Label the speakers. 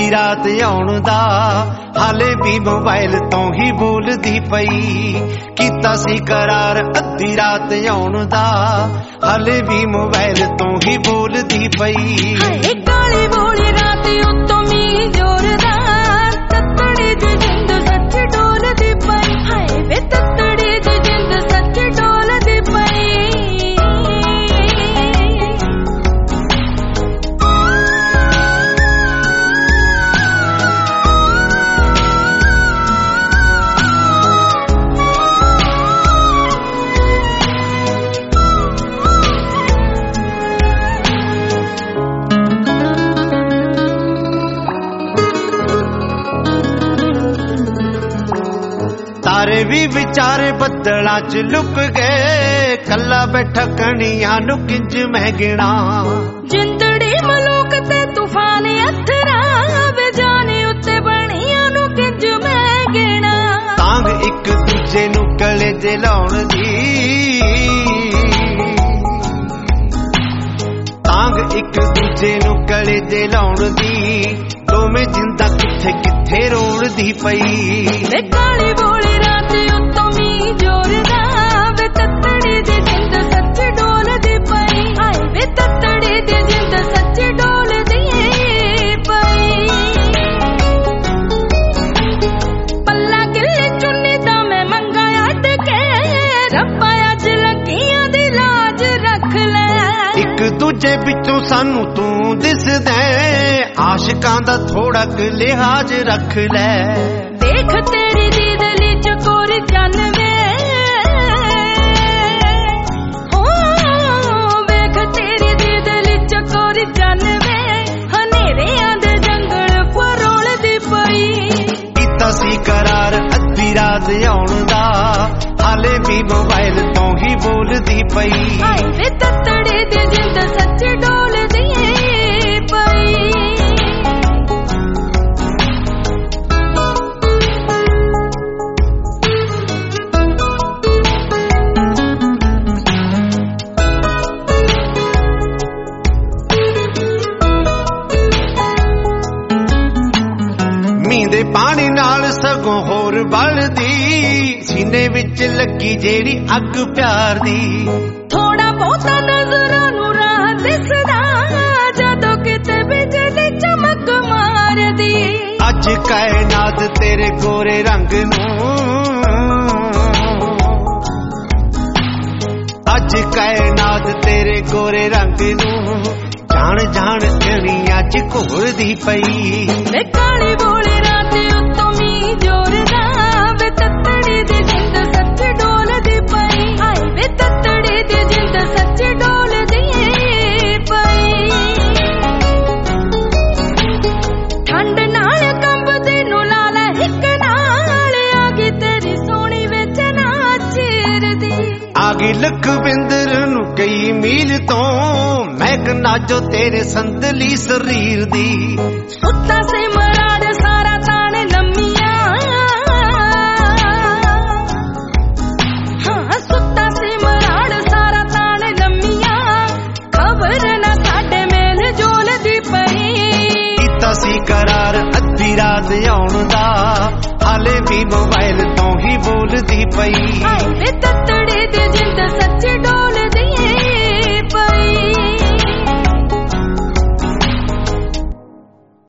Speaker 1: ਅੱਧੀ ਰਾਤ ਆਉਣ ਦਾ, ਹਾਲੇ ਵੀ ਮੋਬਾਈਲ ਤੋਂ ਹੀ ਬੋਲਦੀ ਪਈ। ਕੀਤਾ ਸੀ ਕਰਾਰ ਅੱਧੀ ਰਾਤ ਆਉਣ ਦਾ, ਹਾਲੇ ਵੀ ਮੋਬਾਈਲ ਤੋਂ ਹੀ ਬੋਲਦੀ ਪਈ।
Speaker 2: ਹਾਏ ਕਾਲੀ ਬੋਲੀ ਰਾਤ ਉੱਤੋਂ ਮੀਂਹ ਜ਼ੋਰਦਾਰ, ਤੱਤੜੀ ਦੀ ਜਿੰਦ ਸੱਚ ਡੋਲਦੀ ਪਈ। ਹਾਏ ਵੇ ਤੱਤੜੀ ਦੀ ਜਿੰਦ ਸੱਚ ਡੋਲਦੀ ਪਈ।
Speaker 1: ਤਾਰੇ ਵੀ ਵਿਚਾਰੇ ਬੱਦਲਾਂ ਚ ਲੁਕ ਗਏ, ਕੱਲਾ ਬੈਠਾ ਕਣੀਆਂ ਨੂੰ ਕਿੰਜ ਮੈਂ ਗਿਣਾ।
Speaker 2: ਜਿੰਦੜੀ ਮਲੂਕ ਤੇ ਤੂਫਾਨ ਅਥਰਾ, ਵੇ ਜਾਣੇ ਉੱਤੇ ਬਣੀਆਂ ਨੂੰ ਕਿੰਜ ਮੈਂ ਗਿਣਾ।
Speaker 1: ਤਾਂਗ ਇੱਕ ਦੂਜੇ ਨੂੰ ਕਲੇਜੇ ਲਾਉਣ ਦੀ, ਤਾਂਗ ਇੱਕ ਦੂਜੇ ਨੂੰ ਕਲੇਜੇ ਲਾਉਣ ਦੀ, ਦੋਵੇਂ ਜਿੰਦਾਂ ਕਿੱਥੇ ਕਿੱਥੇ ਰੋਲਦੀ ਪਈ।
Speaker 2: ਵੇ ਕਾਲੀ ਬੋਲੀ ਰਾਤ ਉੱਤੋਂ ਮੀਂਹ ਜ਼ੋਰਦਾਰ, ਵੇ ਤੱਤੜੀ ਦੀ ਜਿੰਦ ਸੱਚ ਡੋਲਦੀ ਪਈ। ਹਾਏ ਵੇ ਤੱਤੜੀ ਦੀ ਜਿੰਦ ਸੱਚ ਡੋਲਦੀ ਪਈ। ਪੱਲਾ ਗਿੱਲੀ ਚੁੰਨੀ ਦਾ ਮੈਂ ਮੰਗਾ ਅੱਡ ਕੇ, ਰੱਬਾ ਅੱਜ ਲੱਗੀਆਂ ਦੀ ਲਾਜ ਰੱਖ ਲੈ।
Speaker 1: ਇੱਕ ਦੂਜੇ ਵਿੱਚੋਂ ਸਾਨੂੰ ਤੂੰ ਦਿਸਦਾ, ਆਸ਼ਿਕਾਂ ਦਾ ਥੋੜਾ ਕੁ ਲਿਹਾਜ਼ ਰੱਖ ਲੈ।
Speaker 2: ਦੇਖ ਤੇਰੀ ਦੀਦਲੀ ਚਕੋਰ ਜਾਨਵੇ, ਹੋ ਵੇਖ ਤੇਰੀ ਦੀਦਲੀ ਚਕੋਰ ਜਾਨਵੇ, ਹਨੇਰਿਆਂ ਦੇ ਜੰਗਲ ਫਰੋਲਦੀ ਪਈ।
Speaker 1: ਕੀਤਾ ਸੀ ਕਰਾਰ ਅੱਧੀ ਰਾਤ ਆਉਣ ਦਾ, ਹਾਲੇ ਵੀ ਮੋਬਾਈਲ ਤੋਂ ਹੀ ਬੋਲਦੀ ਪਈ।
Speaker 2: ਹਾਏ ਵੇ ਤੱਤੜੀ ਦੀ ਜਿੰਦ ਸੱਚ ਡੋਲਦੀ ਪਈ।
Speaker 1: ਮੀਂਹ ਦੇ ਪਾਣੀ ਨਾਲ ਸਗੋਂ ਹੋਰ ਬਲਦੀ, ਸੀਨੇ ਵਿੱਚ ਲੱਗੀ ਜਿਹੜੀ ਅੱਗ ਪਿਆਰ ਦੀ।
Speaker 2: ਥੋੜਾ ਬਹੁਤਾ ਨਜ਼ਰਾਂ ਨੂੰ ਰਾਹ ਦਿਸਦਾ, ਜਦੋਂ ਕਿਤੇ ਬਿਜਲੀ ਚਮਕ ਮਾਰਦੀ।
Speaker 1: ਅੱਜ ਕਾਇਨਾਤ ਤੇਰੇ ਗੋਰੇ ਰੰਗ ਨੂੰ, ਅੱਜ ਕਾਇਨਾਤ ਤੇਰੇ ਗੋਰੇ ਰੰਗ ਨੂੰ, ਜਾਣ ਜਾਣ ਚਣੀਆਂ ਚ ਘੋਲਦੀ ਪਈ।
Speaker 2: ਵੇ ਕਾਲੀ ਬੋਲੀ ਰਾਤ ਉੱਤੋਂ ਮੀਂਹ ਜ਼ੋਰਦਾਰ, ਵੇ ਤੱਤੜੀ ਦੀ ਜਿੰਦ ਸੱਚ ਡੋਲਦੀ ਪਈ। ਹਾਏ ਵੇ ਤੱਤੜੀ ਦੀ ਜਿੰਦ ਸੱਚ ਡੋਲਦੀ ਪਈ। ਠੰਡ ਨਾਲ ਕੰਬਦੀ ਨੂੰ ਲਾ ਲੈ ਇੱਕ ਨਾਲ, ਆ ਗਈ ਤੇਰੀ ਸੋਹਣੀ ਵਿੱਚ ਨਾ ਚਿਰਦੀ।
Speaker 1: ਆ ਗਈ ਲਖਵਿੰਦਰ ਨੂੰ ਕਈ ਮੀਲ ਤੋਂ, ਮਹਿਕਨਾ ਜੋ ਤੇਰੇ ਸੰਦਲੀ ਸਰੀਰ ਦੀ।
Speaker 2: ਸੁੱਤਾ ਸੀ ਮਰਾੜ ਸਾਰਾ ਤਾਣ ਲੰਮੀਆਂ, ਹਾਂ ਸੁੱਤਾ ਸੀ ਮਰਾੜ ਸਾਰਾ ਤਾਣ ਲੰਮੀਆਂ, ਖਬਰ ਨਾ ਸਾਡੇ ਮੇਲ ਜੋਲਦੀ ਪਈ।
Speaker 1: ਕੀਤਾ ਸੀ ਕਰਾਰ ਅੱਧੀ ਰਾਤ ਆਉਣ ਦਾ, ਹਾਲੇ ਵੀ ਮੋਬਾਈਲ ਤੋਂ ਹੀ ਬੋਲਦੀ ਪਈ।
Speaker 2: ਹਾਏ ਵੇ ਤੱਤੜੀ ਦੀ ਜਿੰਦ ਸੱਚ ਡੋਲ